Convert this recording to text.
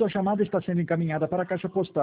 Sua chamada está sendo encaminhada para a caixa postal